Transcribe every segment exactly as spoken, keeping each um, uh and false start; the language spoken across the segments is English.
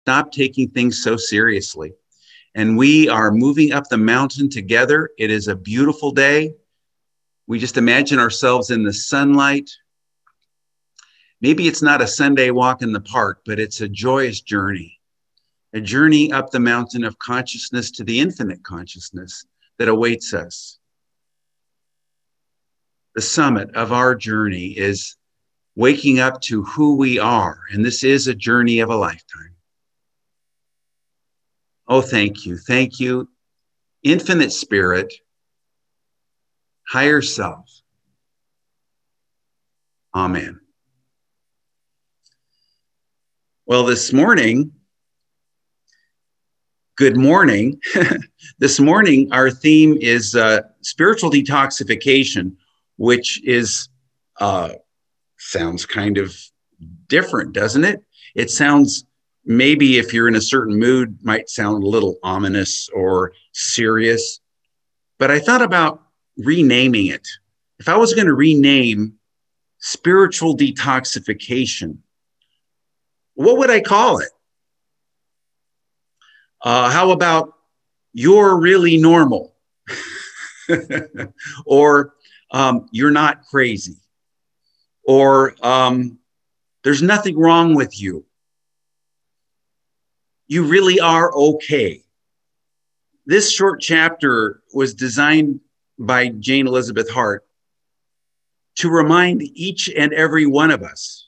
stop taking things so seriously. And we are moving up the mountain together. It is a beautiful day. We just imagine ourselves in the sunlight. Maybe it's not a Sunday walk in the park, but it's a joyous journey, a journey up the mountain of consciousness to the infinite consciousness that awaits us. The summit of our journey is waking up to who we are, and this is a journey of a lifetime. Oh, thank you, thank you, infinite spirit, higher self. Amen. Well, this morning, good morning. This morning, our theme is uh, spiritual detoxification, which is, uh, sounds kind of different, doesn't it? It sounds, maybe if you're in a certain mood, might sound a little ominous or serious. But I thought about renaming it. If I was going to rename spiritual detoxification, what would I call it? Uh, how about you're really normal? Or um, you're not crazy? Or um, there's nothing wrong with you. You really are okay. This short chapter was designed by Jane Elizabeth Hart to remind each and every one of us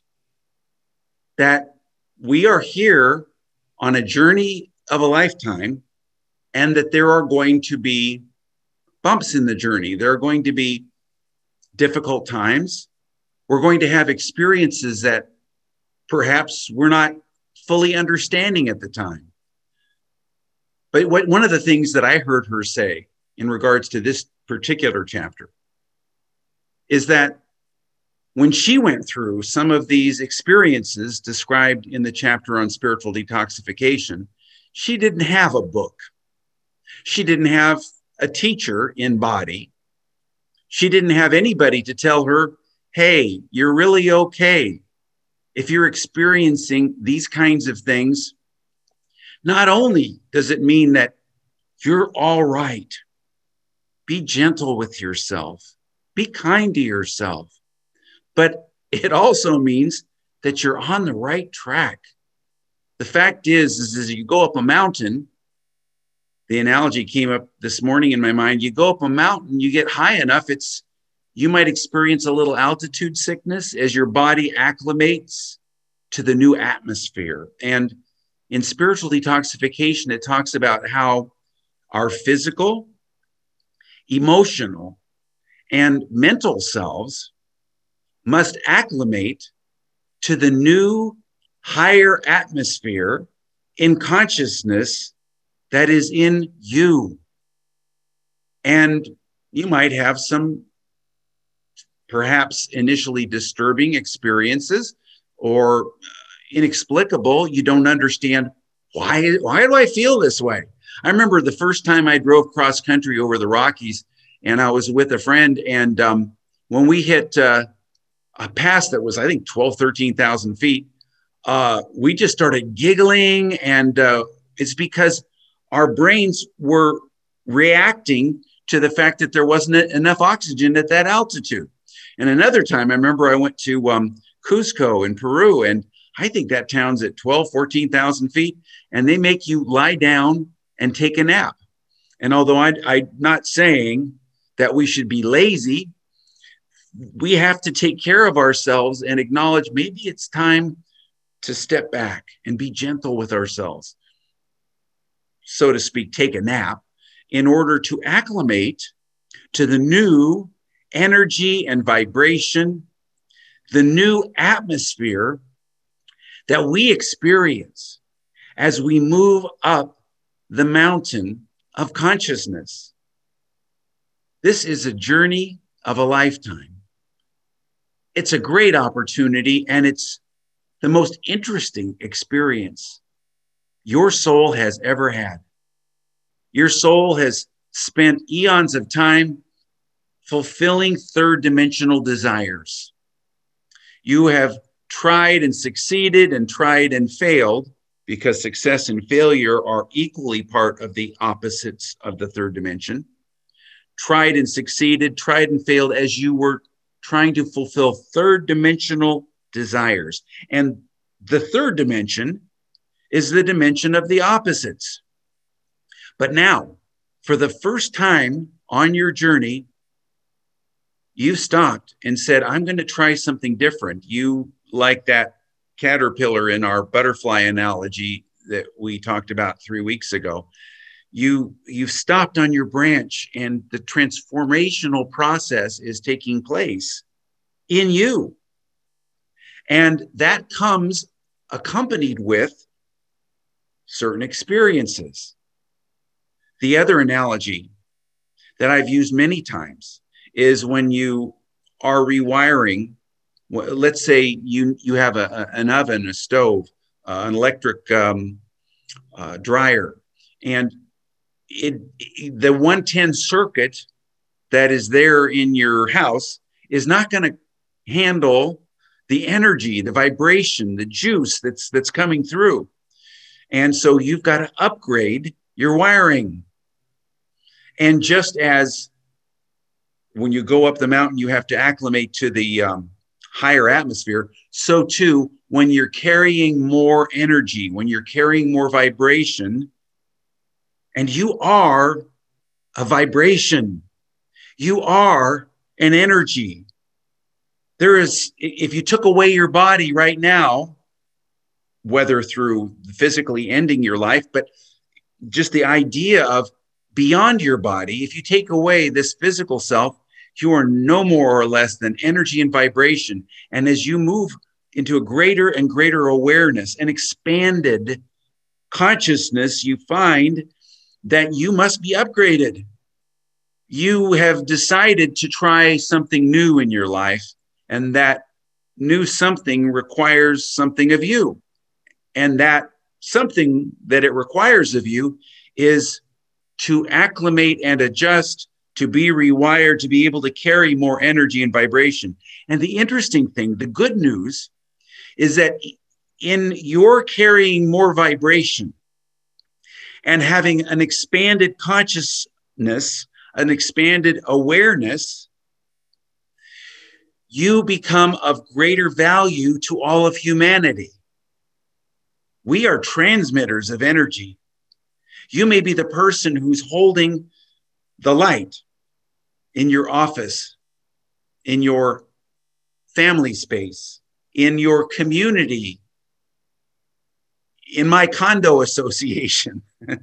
that we are here on a journey of a lifetime, and that there are going to be bumps in the journey. There are going to be difficult times. We're going to have experiences that perhaps we're not fully understanding at the time. But what, one of the things that I heard her say in regards to this particular chapter is that when she went through some of these experiences described in the chapter on spiritual detoxification, she didn't have a book. She didn't have a teacher in body. She didn't have anybody to tell her, hey, you're really okay. If you're experiencing these kinds of things, not only does it mean that you're all right, be gentle with yourself, be kind to yourself, but it also means that you're on the right track. The fact is, is as you go up a mountain, the analogy came up this morning in my mind, you go up a mountain, you get high enough, it's you might experience a little altitude sickness as your body acclimates to the new atmosphere. And in spiritual detoxification, it talks about how our physical, emotional, and mental selves must acclimate to the new higher atmosphere in consciousness that is in you. And you might have some perhaps initially disturbing experiences or inexplicable. You don't understand why, why do I feel this way? I remember the first time I drove cross country over the Rockies, and I was with a friend, and um, when we hit uh, a pass that was, I think, twelve, thirteen thousand feet, uh, we just started giggling. And uh, it's because our brains were reacting to the fact that there wasn't enough oxygen at that altitude. And another time, I remember I went to um, Cusco in Peru, and I think that town's at twelve, fourteen thousand feet, and they make you lie down and take a nap. And although I, I'm not saying that we should be lazy, we have to take care of ourselves and acknowledge maybe it's time to step back and be gentle with ourselves, so to speak, take a nap in order to acclimate to the new energy and vibration, the new atmosphere that we experience as we move up the mountain of consciousness. This is a journey of a lifetime. It's a great opportunity, and it's the most interesting experience your soul has ever had. Your soul has spent eons of time fulfilling third dimensional desires. You have tried and succeeded and tried and failed because success and failure are equally part of the opposites of the third dimension. Tried and succeeded, tried and failed as you were trying to fulfill third dimensional desires. And the third dimension is the dimension of the opposites. But now, for the first time on your journey, you stopped and said, I'm going to try something different. You, like that caterpillar in our butterfly analogy that we talked about three weeks ago, you, you've stopped on your branch, and the transformational process is taking place in you. And that comes accompanied with certain experiences. The other analogy that I've used many times is when you are rewiring. Let's say you, you have a, an oven, a stove, uh, an electric um, uh, dryer, and it, the one ten circuit that is there in your house is not going to handle the energy, the vibration, the juice that's, that's coming through. And so you've got to upgrade your wiring. And just as when you go up the mountain, you have to acclimate to the um, higher atmosphere, so too, when you're carrying more energy, when you're carrying more vibration, and you are a vibration, you are an energy. There is, if you took away your body right now, whether through physically ending your life, but just the idea of beyond your body, if you take away this physical self, you are no more or less than energy and vibration. And as you move into a greater and greater awareness and expanded consciousness, you find that you must be upgraded. You have decided to try something new in your life, and that new something requires something of you. And that something that it requires of you is to acclimate and adjust, to be rewired, to be able to carry more energy and vibration. And the interesting thing, the good news, is that in your carrying more vibration and having an expanded consciousness, an expanded awareness, you become of greater value to all of humanity. We are transmitters of energy. You may be the person who's holding the light in your office, in your family space, in your community, in my condo association.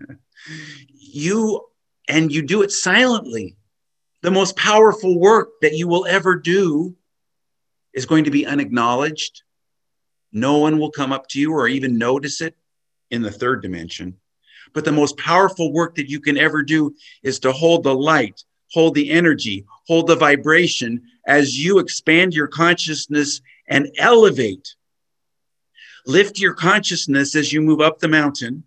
You, and you do it silently. The most powerful work that you will ever do is going to be unacknowledged. No one will come up to you or even notice it in the third dimension. But the most powerful work that you can ever do is to hold the light, hold the energy, hold the vibration as you expand your consciousness and elevate. Lift your consciousness as you move up the mountain.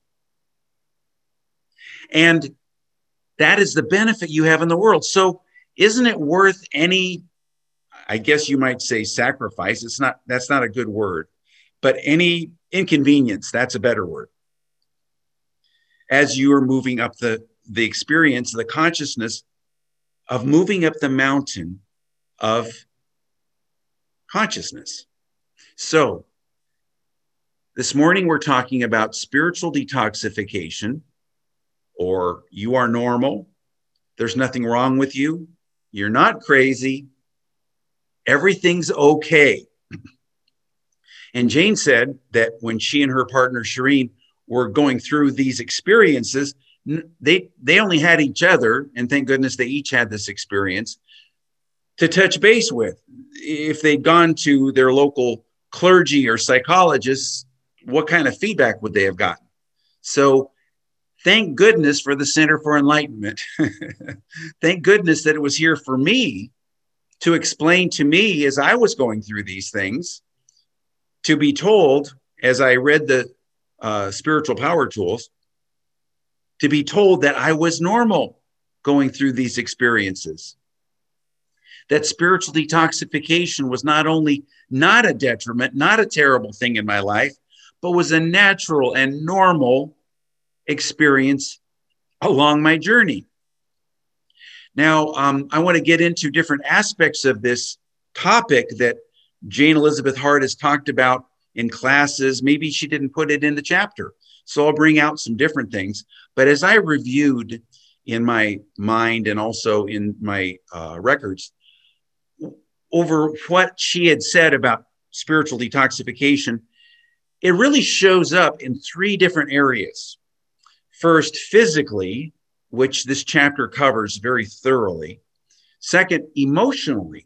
And that is the benefit you have in the world. So isn't it worth any, I guess you might say sacrifice. It's not, that's not a good word, but any inconvenience, that's a better word. As you are moving up the, the experience, the consciousness of moving up the mountain of consciousness. So this morning we're talking about spiritual detoxification, or you are normal. There's nothing wrong with you. You're not crazy. Everything's okay. And Jane said that when she and her partner, Shireen, were going through these experiences, they, they only had each other, and thank goodness they each had this experience, to touch base with. If they'd gone to their local clergy or psychologists, what kind of feedback would they have gotten? So thank goodness for the Center for Enlightenment. Thank goodness that it was here for me to explain to me as I was going through these things, to be told, as I read the uh, spiritual power tools, to be told that I was normal going through these experiences. That spiritual detoxification was not only not a detriment, not a terrible thing in my life, but was a natural and normal experience along my journey. Now, um, I want to get into different aspects of this topic that Jane Elizabeth Hart has talked about in classes. Maybe she didn't put it in the chapter. So I'll bring out some different things. But as I reviewed in my mind and also in my uh, records over what she had said about spiritual detoxification, it really shows up in three different areas. First, physically, which this chapter covers very thoroughly. Second, emotionally,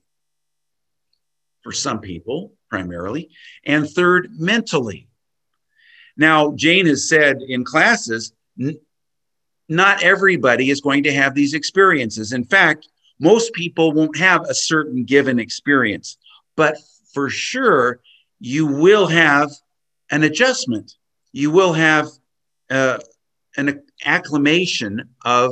for some people primarily. And third, mentally. Now, Jane has said in classes, n- not everybody is going to have these experiences. In fact, most people won't have a certain given experience, but for sure, you will have an adjustment. You will have uh, an acclimation of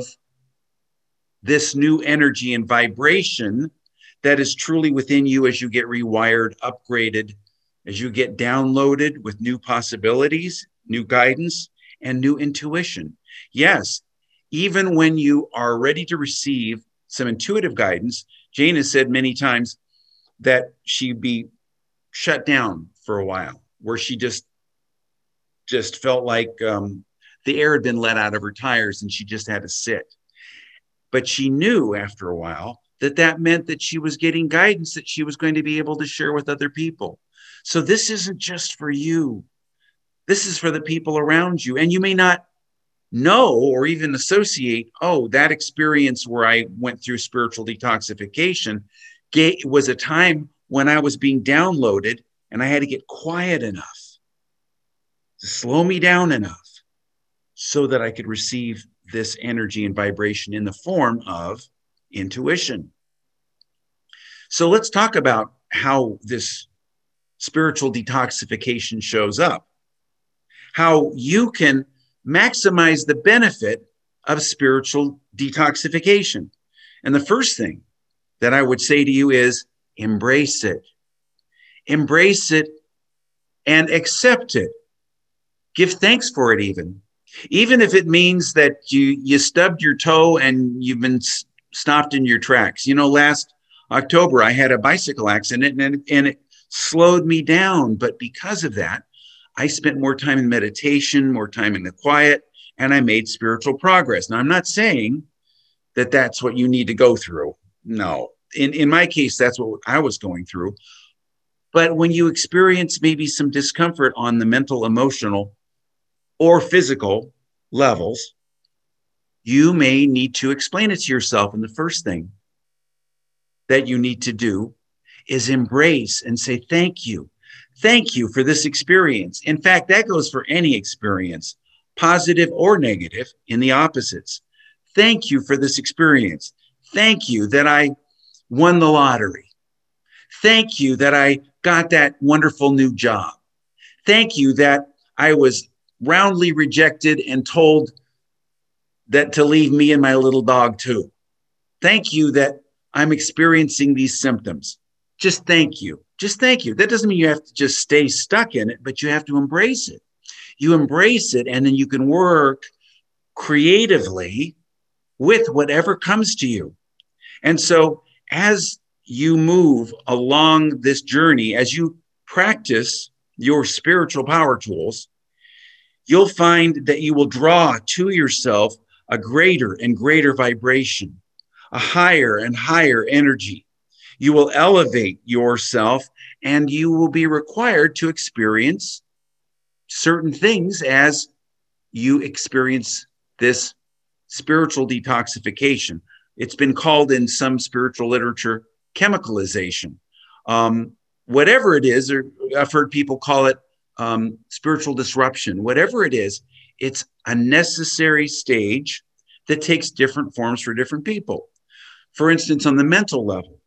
this new energy and vibration that is truly within you as you get rewired, upgraded, as you get downloaded with new possibilities, new guidance, and new intuition. Yes, even when you are ready to receive some intuitive guidance, Jane has said many times that she'd be shut down for a while, where she just, just felt like um, the air had been let out of her tires and she just had to sit. But she knew after a while that that meant that she was getting guidance that she was going to be able to share with other people. So this isn't just for you. This is for the people around you. And you may not know or even associate, oh, that experience where I went through spiritual detoxification was a time when I was being downloaded and I had to get quiet enough to slow me down enough so that I could receive this energy and vibration in the form of intuition. So let's talk about how this spiritual detoxification shows up, how you can maximize the benefit of spiritual detoxification. And the first thing that I would say to you is embrace it. Embrace it and accept it. Give thanks for it even. Even if it means that you, you stubbed your toe and you've been stopped in your tracks. You know, last October, I had a bicycle accident and, and it slowed me down. But because of that, I spent more time in meditation, more time in the quiet, and I made spiritual progress. Now, I'm not saying that that's what you need to go through. No, in, in my case, that's what I was going through. But when you experience maybe some discomfort on the mental, emotional, or physical levels, you may need to explain it to yourself. And the first thing that you need to do is embrace and say, thank you. Thank you for this experience. In fact, that goes for any experience, positive or negative, in the opposites. Thank you for this experience. Thank you that I won the lottery. Thank you that I got that wonderful new job. Thank you that I was roundly rejected and told that to leave me and my little dog too. Thank you that I'm experiencing these symptoms. Just thank you. Just thank you. That doesn't mean you have to just stay stuck in it, but you have to embrace it. You embrace it, and then you can work creatively with whatever comes to you. And so as you move along this journey, as you practice your spiritual power tools, you'll find that you will draw to yourself a greater and greater vibration, a higher and higher energy. You will elevate yourself, and you will be required to experience certain things as you experience this spiritual detoxification. It's been called in some spiritual literature chemicalization. Um, whatever it is, or I've heard people call it um, spiritual disruption. Whatever it is, it's a necessary stage that takes different forms for different people. For instance, on the mental level,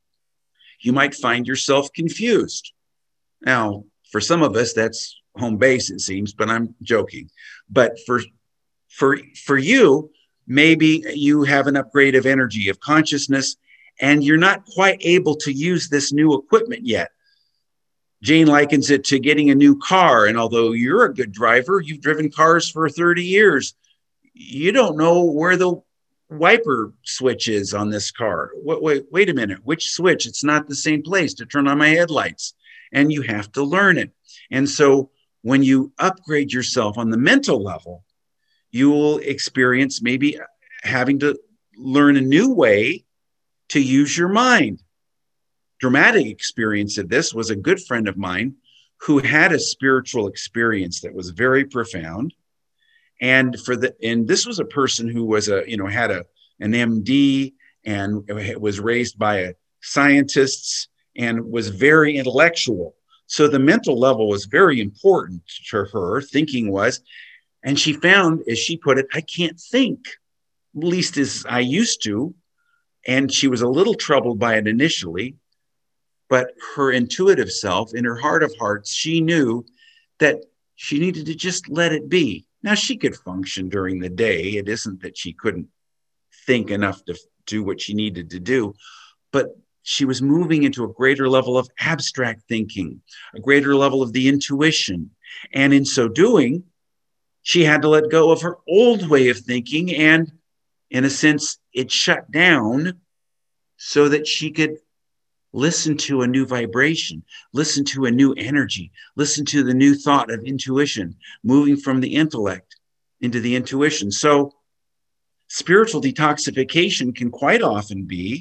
you might find yourself confused. Now, for some of us, that's home base, it seems, but I'm joking. But for, for, for you, maybe you have an upgrade of energy, of consciousness, and you're not quite able to use this new equipment yet. Jane likens it to getting a new car. And although you're a good driver, you've driven cars for thirty years, you don't know where the wiper switch is on this car. Wait, wait, wait a minute, which switch? It's not the same place to turn on my headlights. And you have to learn it. And so when you upgrade yourself on the mental level, you will experience maybe having to learn a new way to use your mind. Dramatic experience of this was a good friend of mine who had a spiritual experience that was very profound. And for the and this was a person who was a, you know, had a an M D and was raised by a scientists and was very intellectual. So the mental level was very important to her, thinking was, and she found, as she put it, I can't think, at least as I used to. And she was a little troubled by it initially, but her intuitive self, in her heart of hearts, she knew that she needed to just let it be. Now, she could function during the day. It isn't that she couldn't think enough to do what she needed to do, but she was moving into a greater level of abstract thinking, a greater level of the intuition. And in so doing, she had to let go of her old way of thinking. And in a sense, it shut down so that she could listen to a new vibration, listen to a new energy, listen to the new thought of intuition, moving from the intellect into the intuition. So spiritual detoxification can quite often be,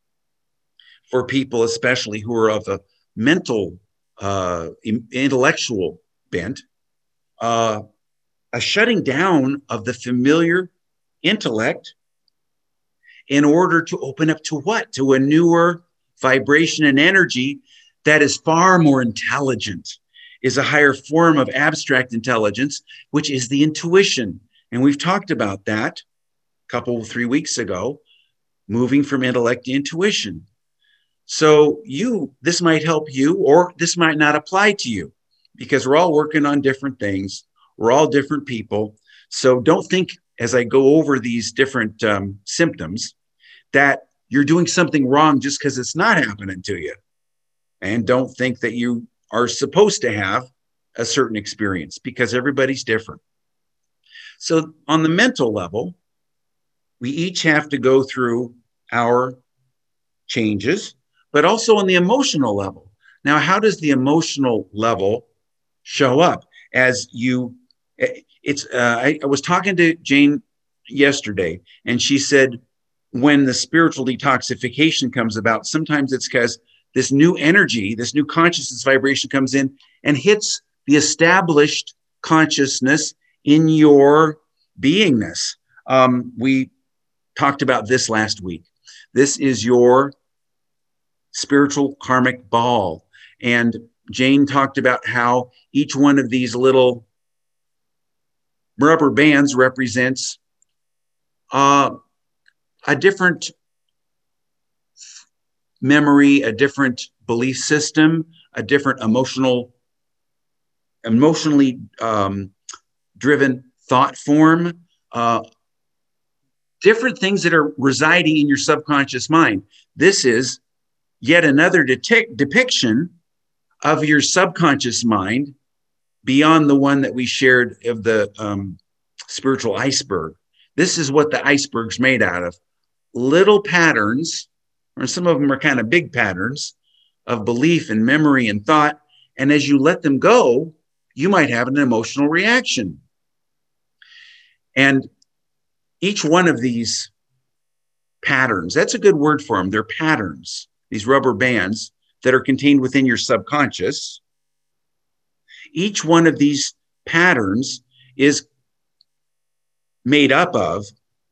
for people especially who are of a mental, uh, intellectual bent, uh, a shutting down of the familiar intellect in order to open up to what? To a newer vibration and energy that is far more intelligent, is a higher form of abstract intelligence, which is the intuition. And we've talked about that a couple, three weeks ago, moving from intellect to intuition. So you, this might help you, or this might not apply to you, because we're all working on different things. We're all different people. So don't think, as I go over these different um, symptoms, that you're doing something wrong just because it's not happening to you. And don't think that you are supposed to have a certain experience, because everybody's different. So on the mental level, we each have to go through our changes, but also on the emotional level. Now, how does the emotional level show up? As you, it's, uh, I, I was talking to Jane yesterday, and she said, when the spiritual detoxification comes about, sometimes it's because this new energy, this new consciousness vibration comes in and hits the established consciousness in your beingness. Um, we talked about this last week. This is your spiritual karmic ball. And Jane talked about how each one of these little rubber bands represents uh, a different memory, a different belief system, a different emotional, emotionally um, driven thought form, uh, different things that are residing in your subconscious mind. This is yet another detect, depiction of your subconscious mind beyond the one that we shared of the um, spiritual iceberg. This is what the iceberg's made out of. Little patterns, or some of them are kind of big patterns of belief and memory and thought. And as you let them go, you might have an emotional reaction. And each one of these patterns, that's a good word for them. They're patterns, these rubber bands that are contained within your subconscious. Each one of these patterns is made up of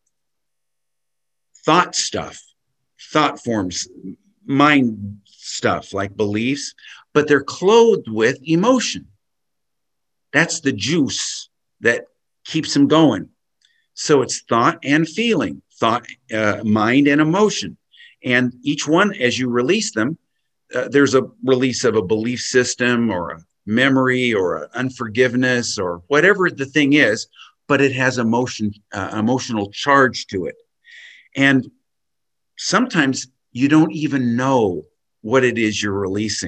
thought stuff, thought forms, mind stuff like beliefs, but they're clothed with emotion. That's the juice that keeps them going. So it's thought and feeling, thought, uh, mind and emotion. And each one, as you release them, uh, there's a release of a belief system or a memory or an unforgiveness or whatever the thing is, but it has emotion, uh, emotional charge to it. And sometimes you don't even know what it is you're releasing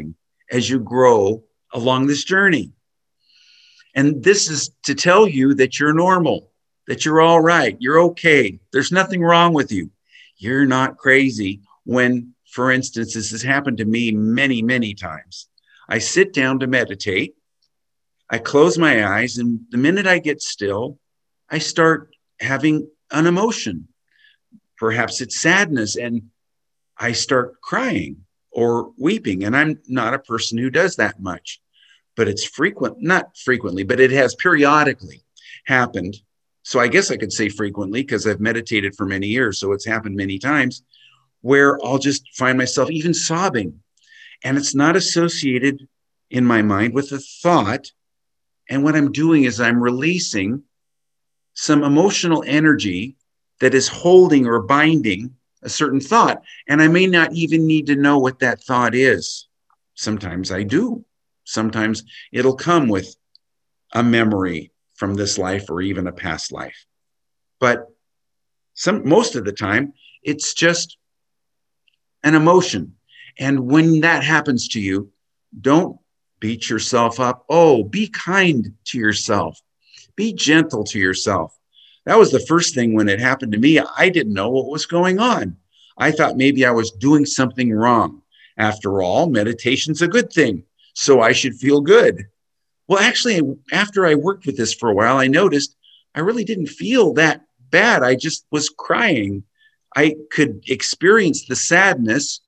as you grow along this journey. And this is to tell you that you're normal, that you're all right, you're okay. There's nothing wrong with you. You're not crazy. When, for instance, this has happened to me many, many times. I sit down to meditate. I close my eyes, and the minute I get still, I start having an emotion. Perhaps it's sadness, and I start crying or weeping. And I'm not a person who does that much, but it's frequent, not frequently, but it has periodically happened. So I guess I could say frequently because I've meditated for many years. So it's happened many times where I'll just find myself even sobbing. And it's not associated in my mind with a thought. And what I'm doing is I'm releasing some emotional energy that is holding or binding a certain thought. And I may not even need to know what that thought is. Sometimes I do. Sometimes it'll come with a memory from this life or even a past life. But some, most of the time, it's just an emotion. And when that happens to you, don't beat yourself up. Oh, be kind to yourself. Be gentle to yourself. That was the first thing when it happened to me. I didn't know what was going on. I thought maybe I was doing something wrong. After all, meditation's a good thing, so I should feel good. Well, actually, after I worked with this for a while, I noticed I really didn't feel that bad. I just was crying. I could experience the sadness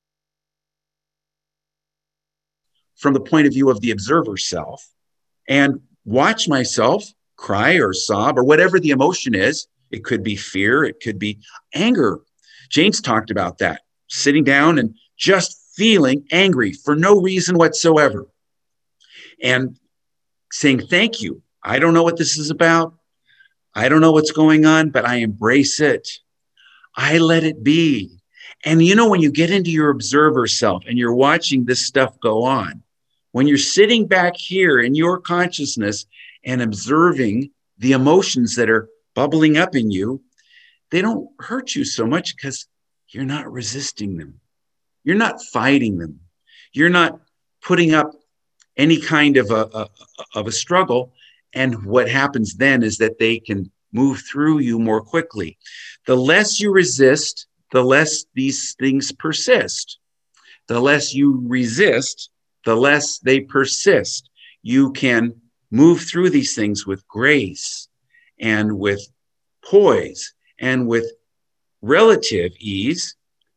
from the point of view of the observer self and watch myself cry or sob or whatever the emotion is. It could be fear. It could be anger. Jane's talked about that, sitting down and just feeling angry for no reason whatsoever and saying, thank you. I don't know what this is about. I don't know what's going on, but I embrace it. I let it be. And you know, when you get into your observer self and you're watching this stuff go on, when you're sitting back here in your consciousness and observing the emotions that are bubbling up in you, they don't hurt you so much because you're not resisting them. You're not fighting them. You're not putting up any kind of a, a, of a struggle. And what happens then is that they can move through you more quickly. The less you resist, the less these things persist. The less you resist, the less they persist. You can move through these things with grace and with poise and with relative ease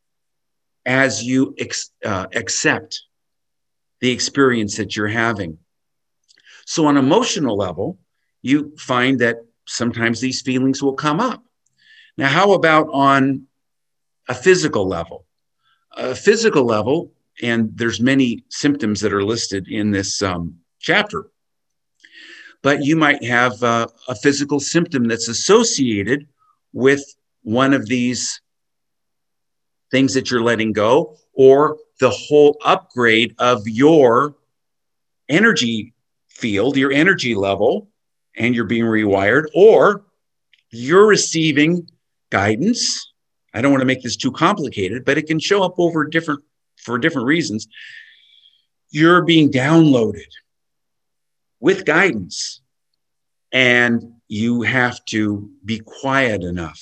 as you ex, uh, accept the experience that you're having. So on an emotional level, you find that sometimes these feelings will come up. Now, how about on a physical level? A physical level, and there's many symptoms that are listed in this um, chapter, but you might have uh, a physical symptom that's associated with one of these things that you're letting go, or the whole upgrade of your energy field, your energy level, and you're being rewired, or you're receiving guidance. I don't want to make this too complicated, but it can show up over different, for different reasons. You're being downloaded with guidance, and you have to be quiet enough.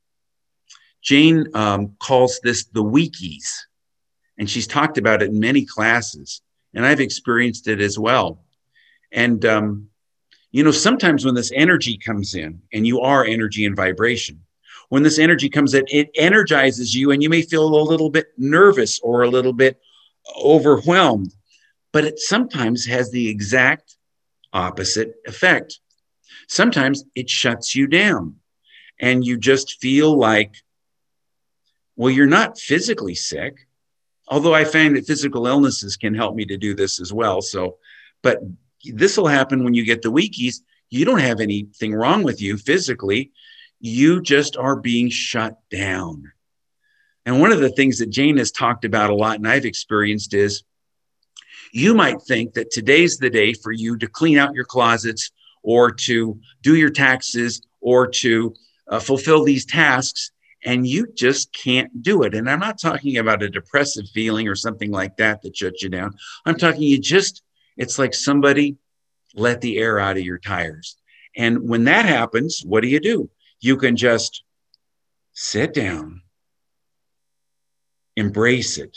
Jane um, calls this the weekies, and she's talked about it in many classes, and I've experienced it as well. And, um, you know, sometimes when this energy comes in, and you are energy and vibration, when this energy comes in, it energizes you, and you may feel a little bit nervous or a little bit overwhelmed, but it sometimes has the exact opposite effect. Sometimes it shuts you down, and you just feel like, well, you're not physically sick, although I find that physical illnesses can help me to do this as well. So, but this will happen when you get the weekies. You don't have anything wrong with you physically. You just are being shut down. And one of the things that Jane has talked about a lot and I've experienced is you might think that today's the day for you to clean out your closets or to do your taxes or to uh, fulfill these tasks. and you just can't do it. And I'm not talking about a depressive feeling or something like that that shuts you down. I'm talking you just, it's like somebody let the air out of your tires. And when that happens, what do you do? You can just sit down, embrace it,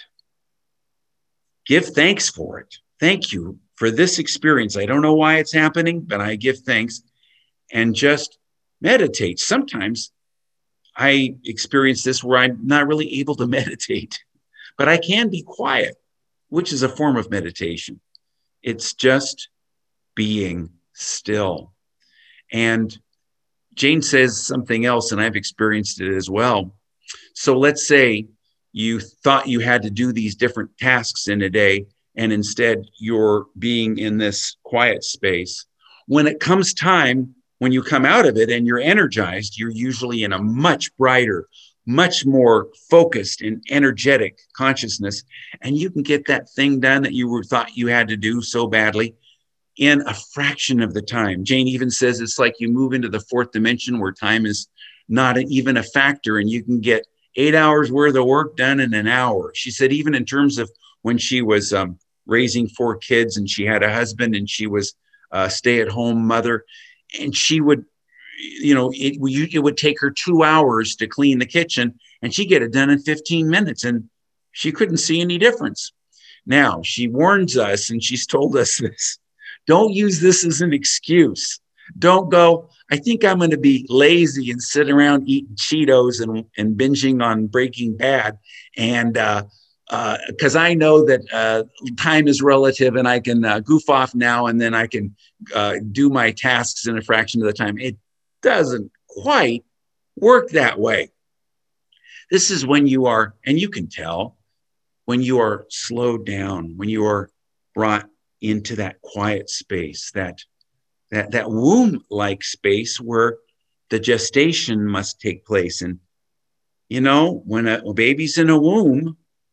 give thanks for it. Thank you for this experience. I don't know why it's happening, but I give thanks, and just meditate. Sometimes I experience this where I'm not really able to meditate, but I can be quiet, which is a form of meditation. It's just being still. And Jane says something else, and I've experienced it as well. So let's say you thought you had to do these different tasks in a day, and instead you're being in this quiet space. When it comes time, when you come out of it and you're energized, you're usually in a much brighter, much more focused and energetic consciousness. And you can get that thing done that you were thought you had to do so badly in a fraction of the time. Jane even says it's like you move into the fourth dimension where time is not even a factor, and you can get eight hours worth of work done in an hour. She said, even in terms of when she was um, raising four kids and she had a husband and she was a stay-at-home mother, and she would, you know, it, it would take her two hours to clean the kitchen, and she'd get it done in fifteen minutes, and she couldn't see any difference. Now, she warns us, and she's told us this: don't use this as an excuse. Don't go, I think I'm going to be lazy and sit around eating Cheetos and, and binging on Breaking Bad. And uh, uh, because I know that uh, time is relative and I can uh, goof off now and then I can uh, do my tasks in a fraction of the time. It doesn't quite work that way. This is when you are, and you can tell, when you are slowed down, when you are brought into that quiet space, that that that womb-like space where the gestation must take place. And you know, when a, a baby's in a womb,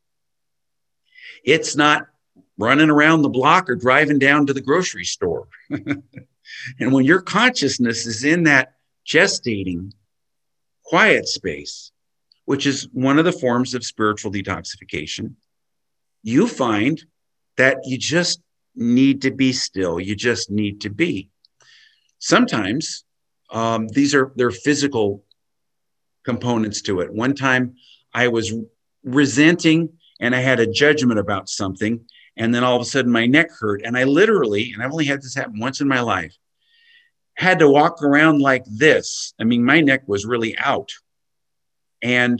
it's not running around the block or driving down to the grocery store. And when your consciousness is in that gestating quiet space, which is one of the forms of spiritual detoxification, you find that you just need to be still. You just need to be. Sometimes um, these are they're physical components to it. One time I was resenting and I had a judgment about something, and then all of a sudden my neck hurt, and I literally, and I've only had this happen once in my life, had to walk around like this. I mean, my neck was really out, and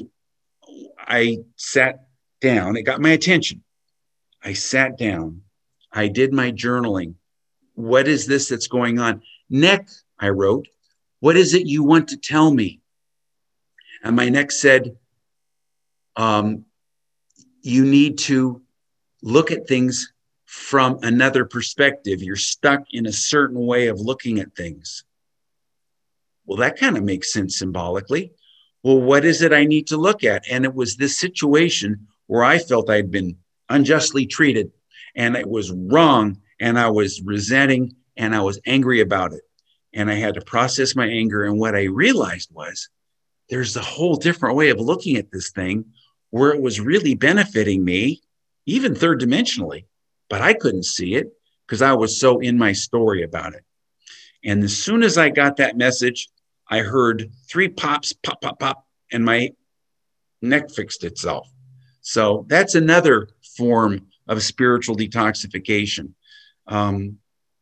I sat down. It got my attention. I sat down. I did my journaling. What is this that's going on? Neck, I wrote, what is it you want to tell me? And my neck said, um, you need to look at things from another perspective. You're stuck in a certain way of looking at things. Well, that kind of makes sense symbolically. Well, what is it I need to look at? And it was this situation where I felt I'd been unjustly treated, and it was wrong, and I was resenting, and I was angry about it. And I had to process my anger. And what I realized was there's a whole different way of looking at this thing where it was really benefiting me, even third dimensionally, but I couldn't see it because I was so in my story about it. And as soon as I got that message, I heard three pops, pop, pop, pop, and my neck fixed itself. So that's another form of spiritual detoxification. Um,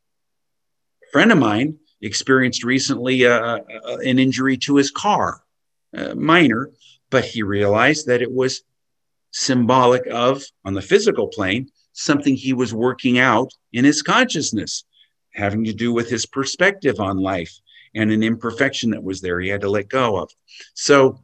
a friend of mine experienced recently uh, an injury to his car, uh, minor, but he realized that it was symbolic of, on the physical plane, something he was working out in his consciousness, having to do with his perspective on life and an imperfection that was there he had to let go of. So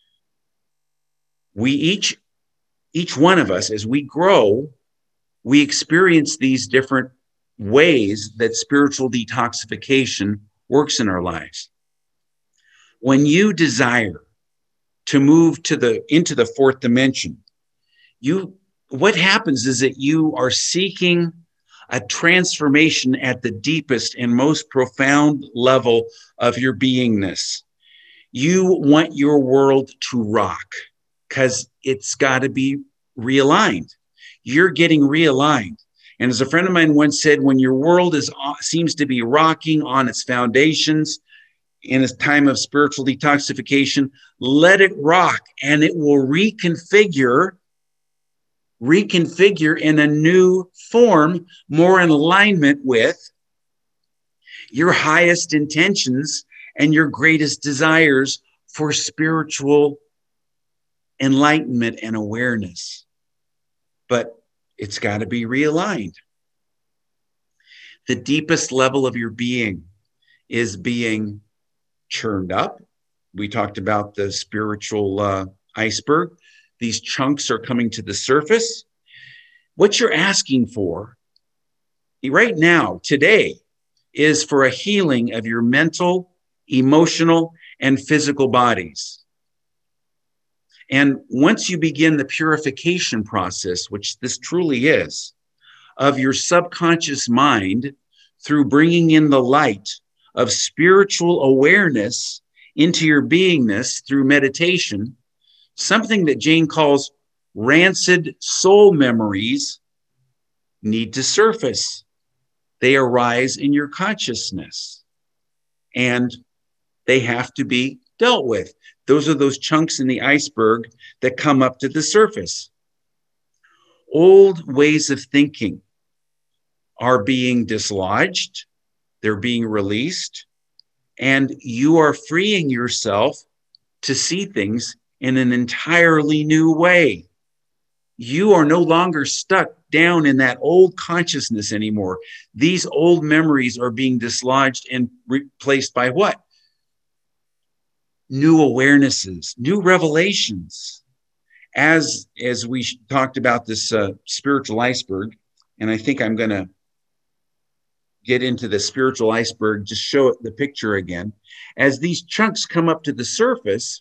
we each, each one of us, as we grow, we experience these different ways that spiritual detoxification works in our lives. When you desire to move to the into the fourth dimension, you what happens is that you are seeking a transformation at the deepest and most profound level of your beingness. You want your world to rock because it's got to be realigned. You're getting realigned. And as a friend of mine once said, when your world is seems to be rocking on its foundations in a time of spiritual detoxification, let it rock and it will reconfigure, reconfigure in a new form, more in alignment with your highest intentions and your greatest desires for spiritual enlightenment and awareness. But it's got to be realigned. The deepest level of your being is being churned up. We talked about the spiritual uh, iceberg. These chunks are coming to the surface. What you're asking for right now, today, is for a healing of your mental, emotional, and physical bodies. And once you begin the purification process, which this truly is, of your subconscious mind through bringing in the light of spiritual awareness into your beingness through meditation, something that Jane calls rancid soul memories need to surface. They arise in your consciousness and they have to be dealt with. Those are those chunks in the iceberg that come up to the surface. Old ways of thinking are being dislodged, they're being released, and you are freeing yourself to see things in an entirely new way. You are no longer stuck down in that old consciousness anymore. These old memories are being dislodged and replaced by what? New awarenesses, new revelations. As, as we talked about this uh, spiritual iceberg, and I think I'm going to get into the spiritual iceberg, just show it the picture again. As these chunks come up to the surface,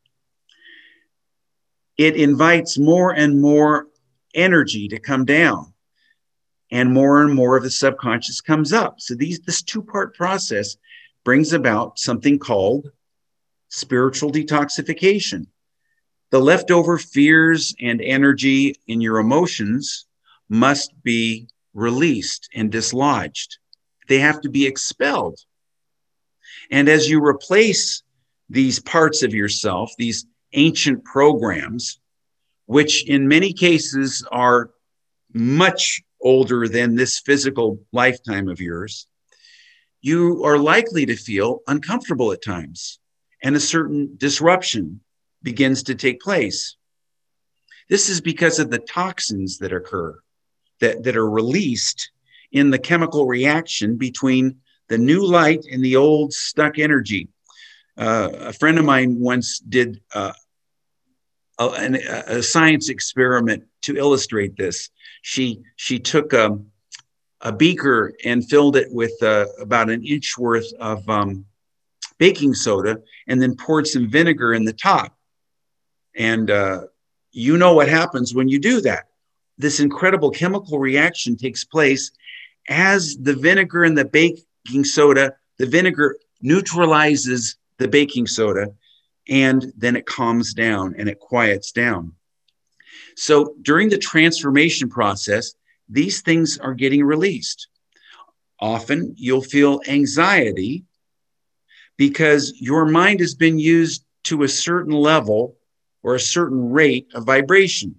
it invites more and more energy to come down, and more and more of the subconscious comes up. So these, this two-part process brings about something called spiritual detoxification. The leftover fears and energy in your emotions must be released and dislodged. They have to be expelled. And as you replace these parts of yourself, these ancient programs, which in many cases are much older than this physical lifetime of yours, you are likely to feel uncomfortable at times, and a certain disruption begins to take place. This is because of the toxins that occur, that, that are released in the chemical reaction between the new light and the old stuck energy. Uh, a friend of mine once did uh, a, a science experiment to illustrate this. She, she took a, a beaker and filled it with uh, about an inch worth of um, baking soda, and then poured some vinegar in the top. And uh, you know what happens when you do that. This incredible chemical reaction takes place as the vinegar and the baking soda, the vinegar neutralizes the baking soda, and then it calms down and it quiets down. So during the transformation process, these things are getting released. Often you'll feel anxiety because your mind has been used to a certain level or a certain rate of vibration.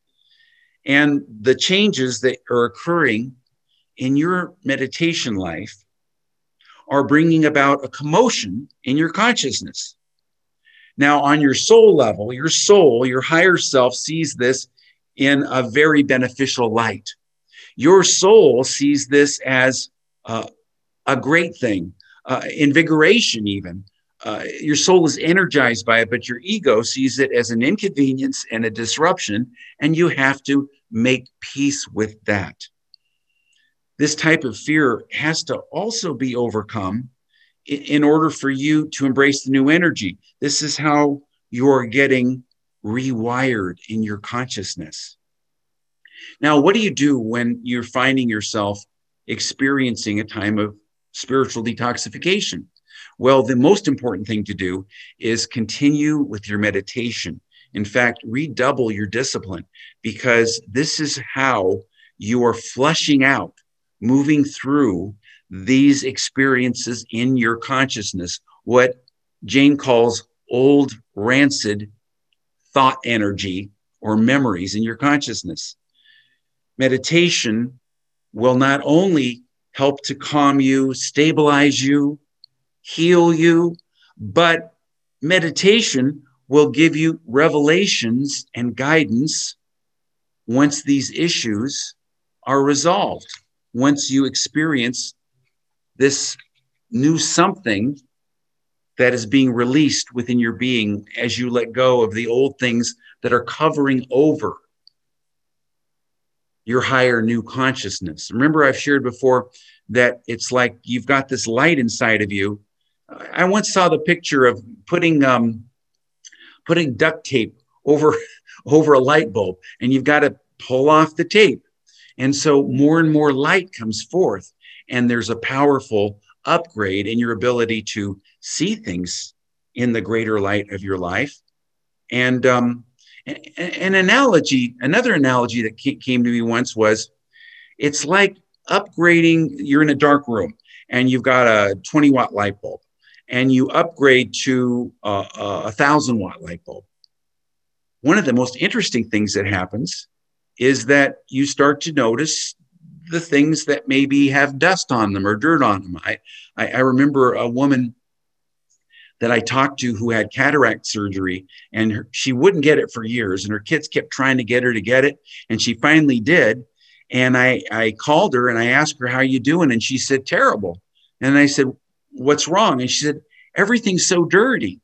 And the changes that are occurring in your meditation life are bringing about a commotion in your consciousness. Now, on your soul level, your soul, your higher self sees this in a very beneficial light. Your soul sees this as uh, a great thing, uh, invigoration even. Uh, your soul is energized by it, but your ego sees it as an inconvenience and a disruption, and you have to make peace with that. This type of fear has to also be overcome in, in order for you to embrace the new energy. This is how you're getting rewired in your consciousness. Now, what do you do when you're finding yourself experiencing a time of spiritual detoxification? Well, the most important thing to do is continue with your meditation. In fact, redouble your discipline, because this is how you are flushing out, moving through these experiences in your consciousness, what Jane calls old, rancid thought energy or memories in your consciousness. Meditation will not only help to calm you, stabilize you, heal you, but meditation will give you revelations and guidance once these issues are resolved, once you experience this new something that is being released within your being as you let go of the old things that are covering over your higher new consciousness. Remember, I've shared before that it's like you've got this light inside of you. I once saw the picture of putting um, putting duct tape over, over a light bulb, and you've got to pull off the tape. And so more and more light comes forth, and there's a powerful upgrade in your ability to see things in the greater light of your life. And um, an analogy, another analogy that came to me once was, it's like upgrading, you're in a dark room and you've got a twenty watt light bulb, and you upgrade to a, a thousand watt light bulb. One of the most interesting things that happens is that you start to notice the things that maybe have dust on them or dirt on them. I, I, I remember a woman that I talked to who had cataract surgery, and her, she wouldn't get it for years, and her kids kept trying to get her to get it, and she finally did. And I, I called her and I asked her, how you doing? And she said, terrible. And I said, what's wrong? And she said, everything's so dirty.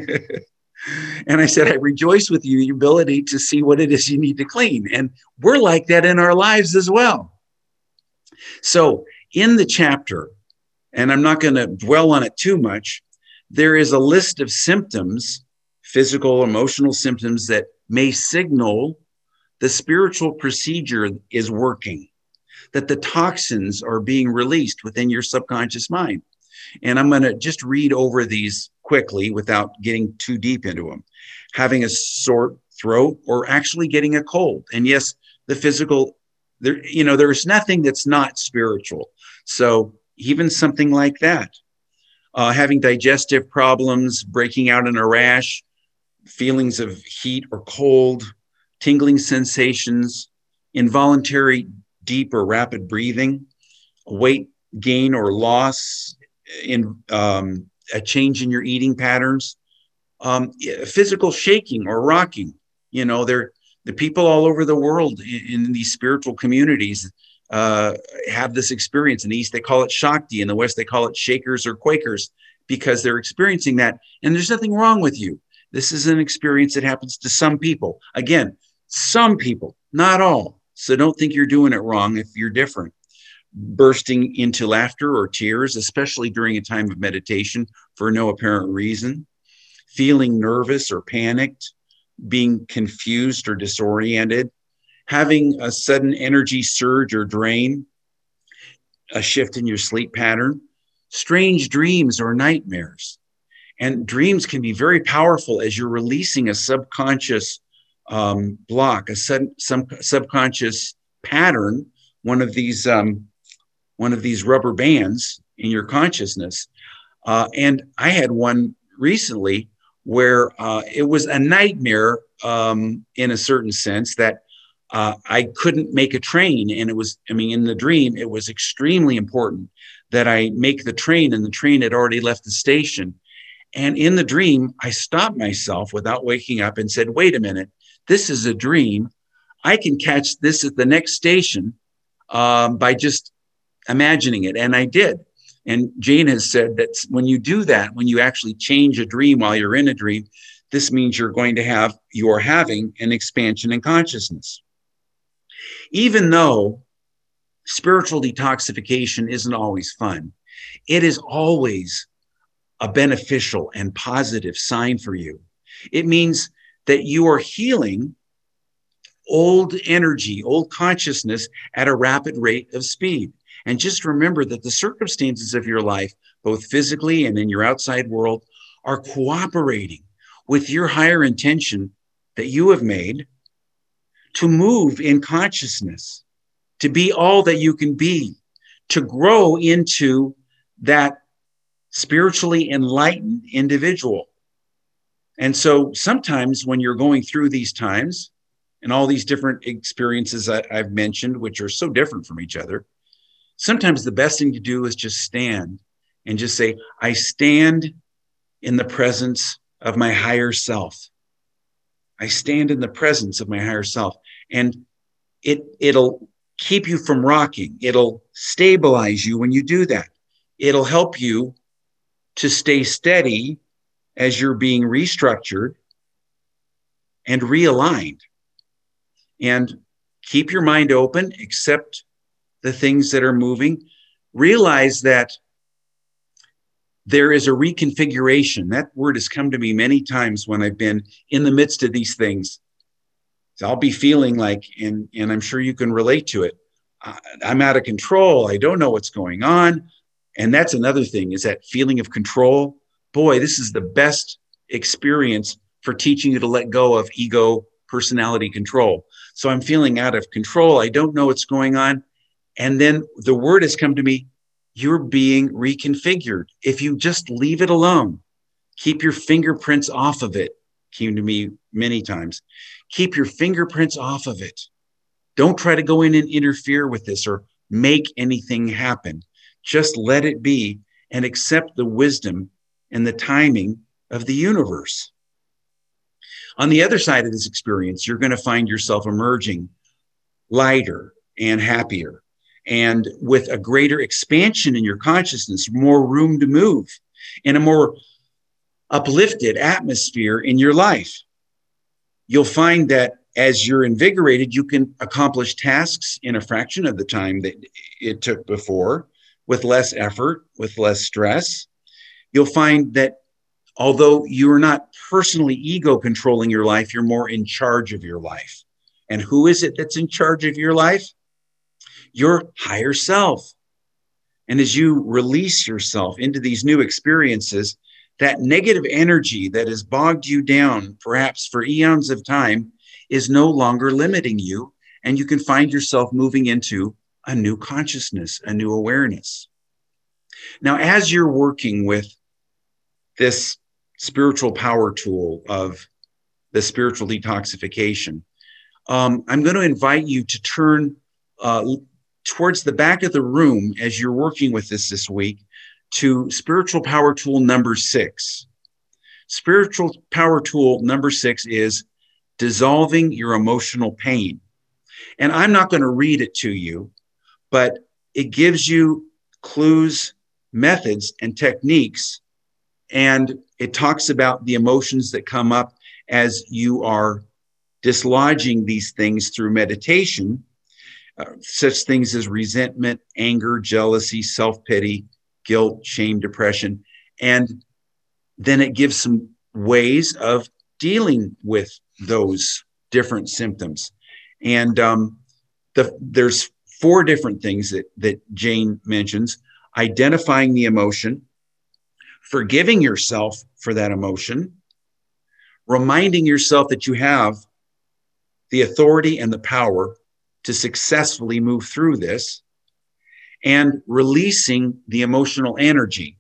And I said, I rejoice with you, your ability to see what it is you need to clean. And we're like that in our lives as well. So in the chapter, and I'm not going to dwell on it too much, there is a list of symptoms, physical, emotional symptoms that may signal the spiritual procedure is working, that the toxins are being released within your subconscious mind. And I'm going to just read over these quickly without getting too deep into them. Having a sore throat, or actually getting a cold. And yes, the physical, there, you know, there's nothing that's not spiritual. So even something like that. Uh, having digestive problems, breaking out in a rash, feelings of heat or cold, tingling sensations, involuntary deep or rapid breathing, weight gain or loss, in um, a change in your eating patterns, um, physical shaking or rocking. You know, they're the people all over the world in, in these spiritual communities uh, have this experience. In the East, they call it Shakti. In the West, they call it Shakers or Quakers, because they're experiencing that. And there's nothing wrong with you. This is an experience that happens to some people. Again, some people, not all. So don't think you're doing it wrong if you're different. Bursting into laughter or tears, especially during a time of meditation for no apparent reason. Feeling nervous or panicked, being confused or disoriented, having a sudden energy surge or drain, a shift in your sleep pattern, strange dreams or nightmares. And dreams can be very powerful as you're releasing a subconscious um, block, a sub, some subconscious pattern, one of these um, one of these rubber bands in your consciousness. Uh, and I had one recently where uh, it was a nightmare um, in a certain sense, that uh, I couldn't make a train. And it was, I mean, in the dream, it was extremely important that I make the train, and the train had already left the station. And in the dream, I stopped myself without waking up and said, wait a minute, this is a dream. I can catch this at the next station um, by just imagining it. And I did. And Jane has said that when you do that, when you actually change a dream while you're in a dream, this means you're going to have, you're having an expansion in consciousness. Even though spiritual detoxification isn't always fun, it is always a beneficial and positive sign for you. It means that you are healing old energy, old consciousness at a rapid rate of speed. And just remember that the circumstances of your life both physically and in your outside world, are cooperating with your higher intention that you have made to move in consciousness, to be all that you can be, to grow into that spiritually enlightened individual. And so sometimes when you're going through these times and all these different experiences I, I've mentioned, which are so different from each other, sometimes the best thing to do is just stand and just say, I stand in the presence of my higher self. I stand in the presence of my higher self. And it, it'll keep you from rocking. It'll stabilize you when you do that. It'll help you to stay steady as you're being restructured and realigned. And keep your mind open, accept the things that are moving. Realize that there is a reconfiguration. That word has come to me many times when I've been in the midst of these things. So I'll be feeling like, and, and I'm sure you can relate to it, I'm out of control. I don't know what's going on. And that's another thing, is that feeling of control. Boy, this is the best experience for teaching you to let go of ego personality control. So I'm feeling out of control. I don't know what's going on. And then the word has come to me, you're being reconfigured. If you just leave it alone, keep your fingerprints off of it, came to me many times. Keep your fingerprints off of it. Don't try to go in and interfere with this or make anything happen. Just let it be and accept the wisdom and the timing of the universe. On the other side of this experience, you're going to find yourself emerging lighter and happier, and with a greater expansion in your consciousness, more room to move, and a more uplifted atmosphere in your life. You'll find that as you're invigorated, you can accomplish tasks in a fraction of the time that it took before, with less effort, with less stress. You'll find that although you're not personally ego controlling your life, you're more in charge of your life. And who is it that's in charge of your life? Your higher self. And as you release yourself into these new experiences, that negative energy that has bogged you down, perhaps for eons of time, is no longer limiting you. And you can find yourself moving into a new consciousness, a new awareness. Now, as you're working with this spiritual power tool of the spiritual detoxification, um, I'm going to invite you to turn uh, towards the back of the room as you're working with this this week to spiritual power tool number six. Spiritual power tool number six is dissolving your emotional pain. And I'm not going to read it to you, but it gives you clues, methods, and techniques. And it talks about the emotions that come up as you are dislodging these things through meditation, uh, such things as resentment, anger, jealousy, self-pity, guilt, shame, depression. And then it gives some ways of dealing with those different symptoms. And um, the, there's four different things that, that Jane mentions: identifying the emotion, forgiving yourself for that emotion, reminding yourself that you have the authority and the power to successfully move through this, and releasing the emotional energy.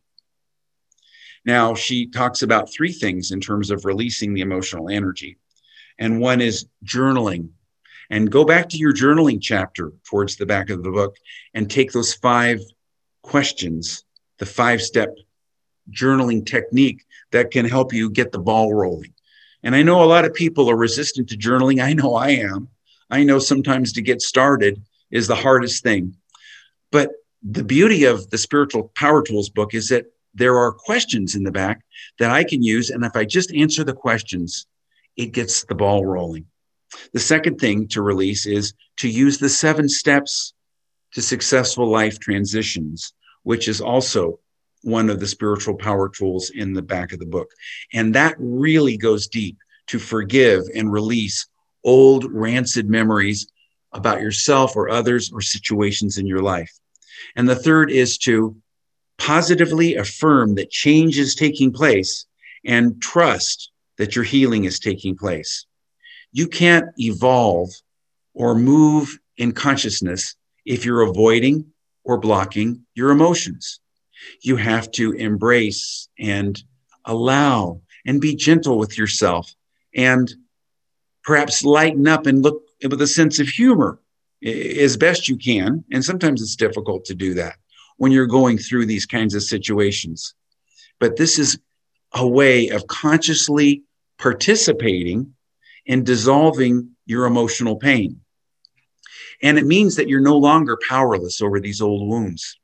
Now, she talks about three things in terms of releasing the emotional energy. And one is journaling. And go back to your journaling chapter towards the back of the book and take those five questions, the five-step journaling technique that can help you get the ball rolling. And I know a lot of people are resistant to journaling. I know I am. I know sometimes to get started is the hardest thing. But the beauty of the Spiritual Power Tools book is that there are questions in the back that I can use. And if I just answer the questions, it gets the ball rolling. The second thing to release is to use the seven steps to successful life transitions, which is also one of the spiritual power tools in the back of the book. And that really goes deep to forgive and release old rancid memories about yourself or others or situations in your life. And the third is to Positively affirm that change is taking place and trust that your healing is taking place. You can't evolve or move in consciousness if you're avoiding or blocking your emotions. You have to embrace and allow and be gentle with yourself and perhaps lighten up and look with a sense of humor as best you can. And sometimes it's difficult to do that when you're going through these kinds of situations. But this is a way of consciously participating in dissolving your emotional pain. And it means that you're no longer powerless over these old wounds.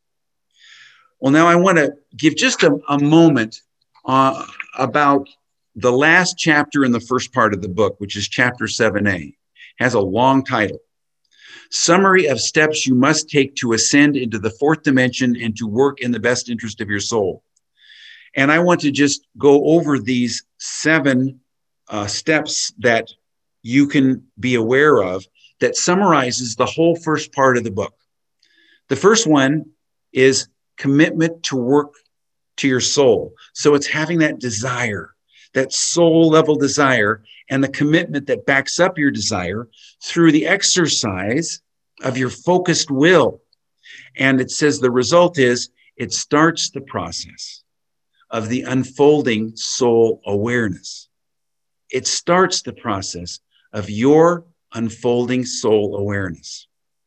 Well, now I want to give just a, a moment uh, about the last chapter in the first part of the book, which is chapter seven A. It has a long title. Summary of steps you must take to ascend into the fourth dimension and to work in the best interest of your soul. And I want to just go over these seven uh, steps that you can be aware of that summarizes the whole first part of the book. The first one is commitment to work to your soul. So it's having that desire, that soul level desire, and the commitment that backs up your desire through the exercise of your focused will. And it says the result is it starts the process of the unfolding soul awareness. It starts the process of your unfolding soul awareness.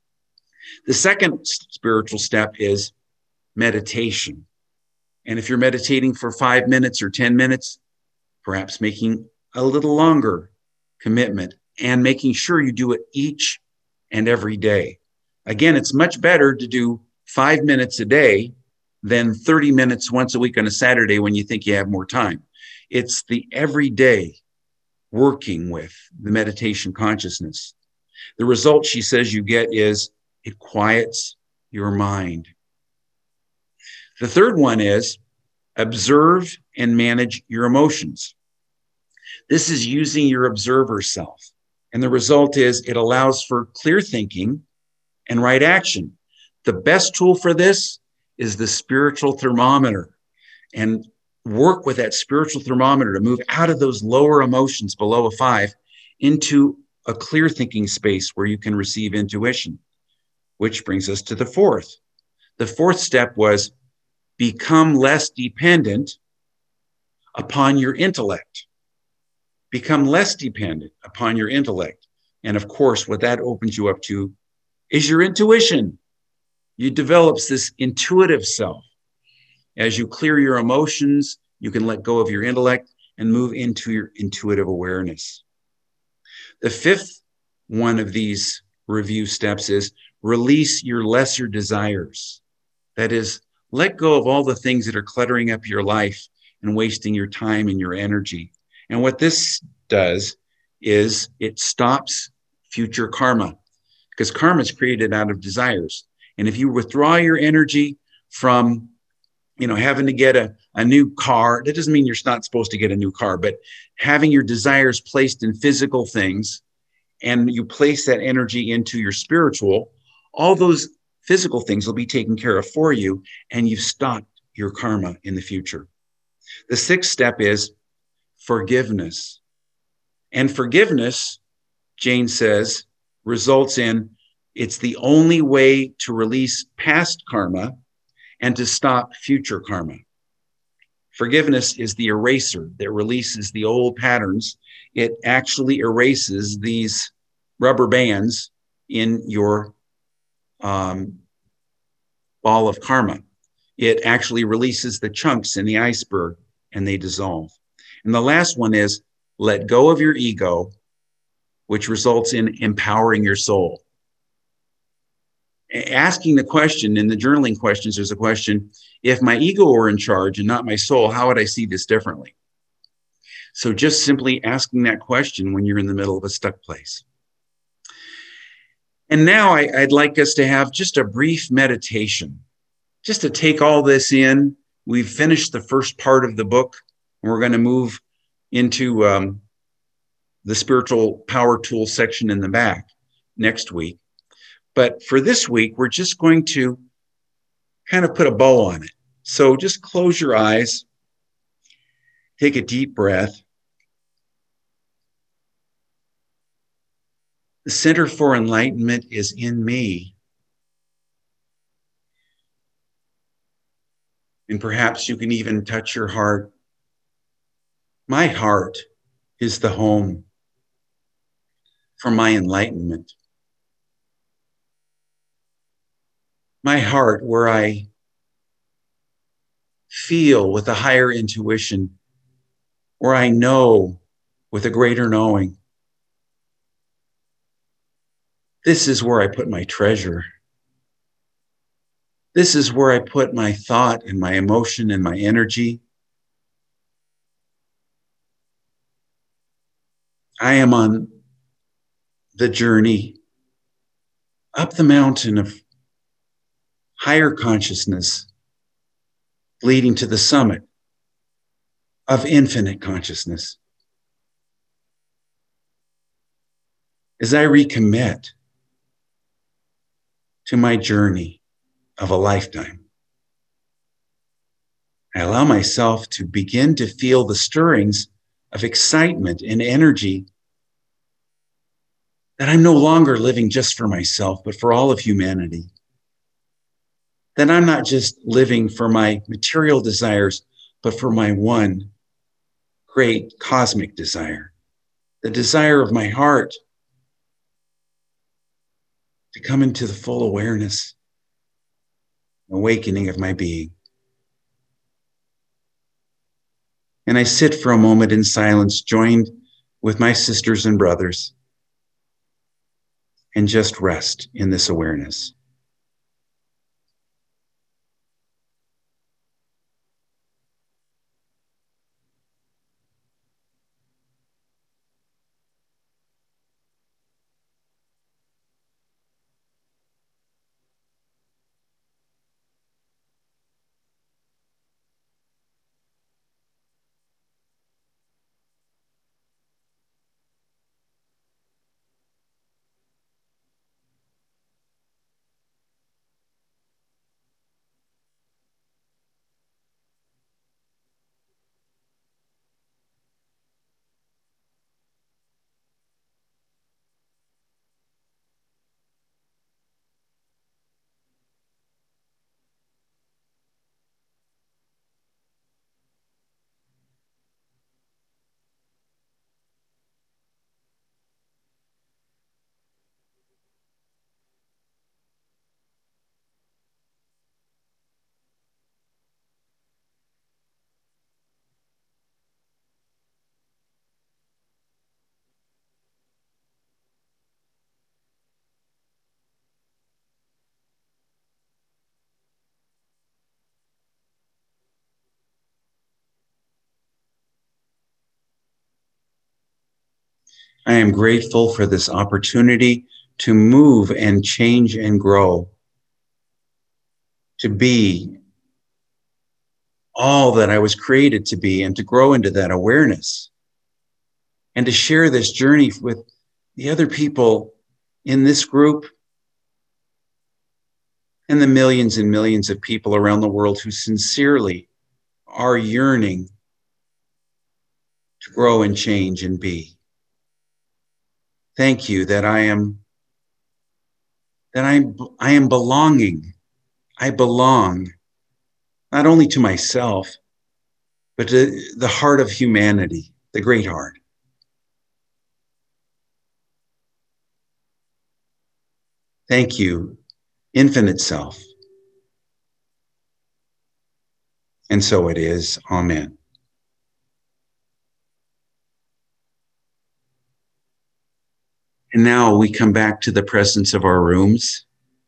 The second spiritual step is meditation. And if you're meditating for five minutes or ten minutes, perhaps making a little longer commitment and making sure you do it each and every day. Again, it's much better to do five minutes a day than thirty minutes once a week on a Saturday when you think you have more time. It's the everyday working with the meditation consciousness. The result, she says, you get is it quiets your mind. The third one is observe and manage your emotions. This is using your observer self. And the result is it allows for clear thinking and right action. The best tool for this is the spiritual thermometer, and work with that spiritual thermometer to move out of those lower emotions below a five into a clear thinking space where you can receive intuition, which brings us to the fourth. The fourth step was become less dependent upon your intellect. Become less dependent upon your intellect. And of course, what that opens you up to is your intuition. You develop this intuitive self. As you clear your emotions, you can let go of your intellect and move into your intuitive awareness. The fifth one of these review steps is release your lesser desires. That is, let go of all the things that are cluttering up your life and wasting your time and your energy. And what this does is it stops future karma, because karma is created out of desires. And if you withdraw your energy from, you know, having to get a, a new car, that doesn't mean you're not supposed to get a new car, but having your desires placed in physical things, and you place that energy into your spiritual, all those physical things will be taken care of for you, and you've stopped your karma in the future. The sixth step is forgiveness. And forgiveness, Jane says, results in it's the only way to release past karma and to stop future karma. Forgiveness is the eraser that releases the old patterns. It actually erases these rubber bands in your um, ball of karma. It actually releases the chunks in the iceberg and they dissolve. And the last one is let go of your ego, which results in empowering your soul. Asking the question in the journaling questions, there's a question, if my ego were in charge and not my soul, how would I see this differently? So just simply asking that question when you're in the middle of a stuck place. And now I, I'd like us to have just a brief meditation, just to take all this in. We've finished the first part of the book, and we're going to move into um, the spiritual power tool section in the back next week. But for this week, we're just going to kind of put a bow on it. So just close your eyes, take a deep breath. The center for enlightenment is in me. And perhaps you can even touch your heart. My heart is the home for my enlightenment. My heart, where I feel with a higher intuition, where I know with a greater knowing. This is where I put my treasure. This is where I put my thought and my emotion and my energy. I am on the journey up the mountain of higher consciousness, leading to the summit of infinite consciousness. As I recommit to my journey of a lifetime, I allow myself to begin to feel the stirrings of excitement and energy that I'm no longer living just for myself, but for all of humanity. That I'm not just living for my material desires, but for my one great cosmic desire, the desire of my heart to come into the full awareness, awakening of my being. And I sit for a moment in silence, joined with my sisters and brothers, and just rest in this awareness. I am grateful for this opportunity to move and change and grow, to be all that I was created to be, and to grow into that awareness, and to share this journey with the other people in this group and the millions and millions of people around the world who sincerely are yearning to grow and change and be. Thank you that I am that I, I am belonging. I belong not only to myself, but to the heart of humanity, the great heart. Thank you, infinite self. And so it is. Amen. And now we come back to the presence of our rooms.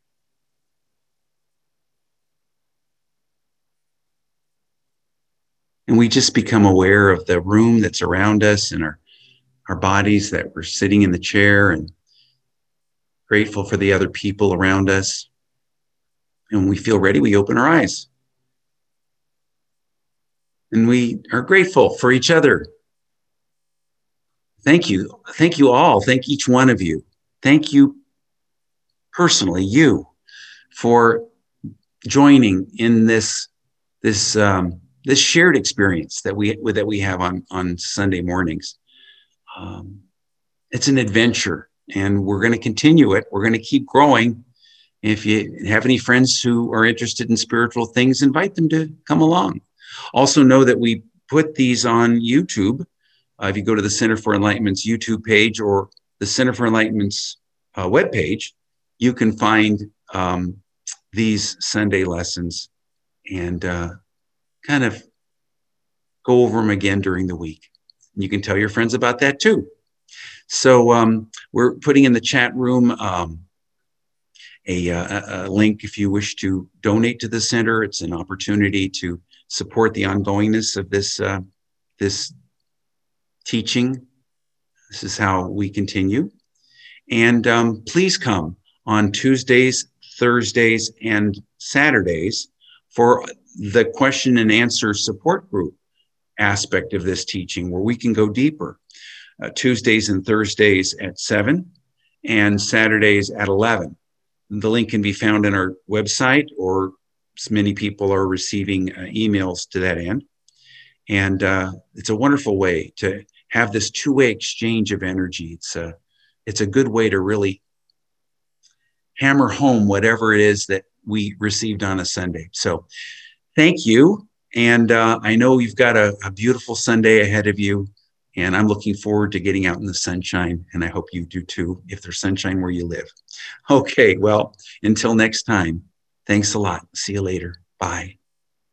And we just become aware of the room that's around us and our, our bodies, that we're sitting in the chair, and grateful for the other people around us. And when we feel ready, we open our eyes. And we are grateful for each other. Thank you. Thank you all. Thank each one of you. Thank you personally, you, for joining in this this um, this shared experience that we that we have on on Sunday mornings. Um, it's an adventure, and we're going to continue it. We're going to keep growing. If you have any friends who are interested in spiritual things, invite them to come along. Also know that we put these on YouTube. Uh, if you go to the Center for Enlightenment's YouTube page or the Center for Enlightenment's uh, webpage, you can find um, these Sunday lessons and uh, kind of go over them again during the week. You can tell your friends about that too. So um, we're putting in the chat room um, A, uh, a link if you wish to donate to the center. It's an opportunity to support the ongoingness of this uh, this teaching. This is how we continue. And um, please come on Tuesdays, Thursdays, and Saturdays for the question and answer support group aspect of this teaching, where we can go deeper. Uh, Tuesdays and Thursdays at seven and Saturdays at eleven. The link can be found on our website, or many people are receiving uh, emails to that end. And uh, it's a wonderful way to have this two-way exchange of energy. It's a, it's a good way to really hammer home whatever it is that we received on a Sunday. So thank you. And uh, I know you've got a, a beautiful Sunday ahead of you. And I'm looking forward to getting out in the sunshine. And I hope you do too, if there's sunshine where you live. Okay, well, until next time, thanks a lot. See you later. Bye.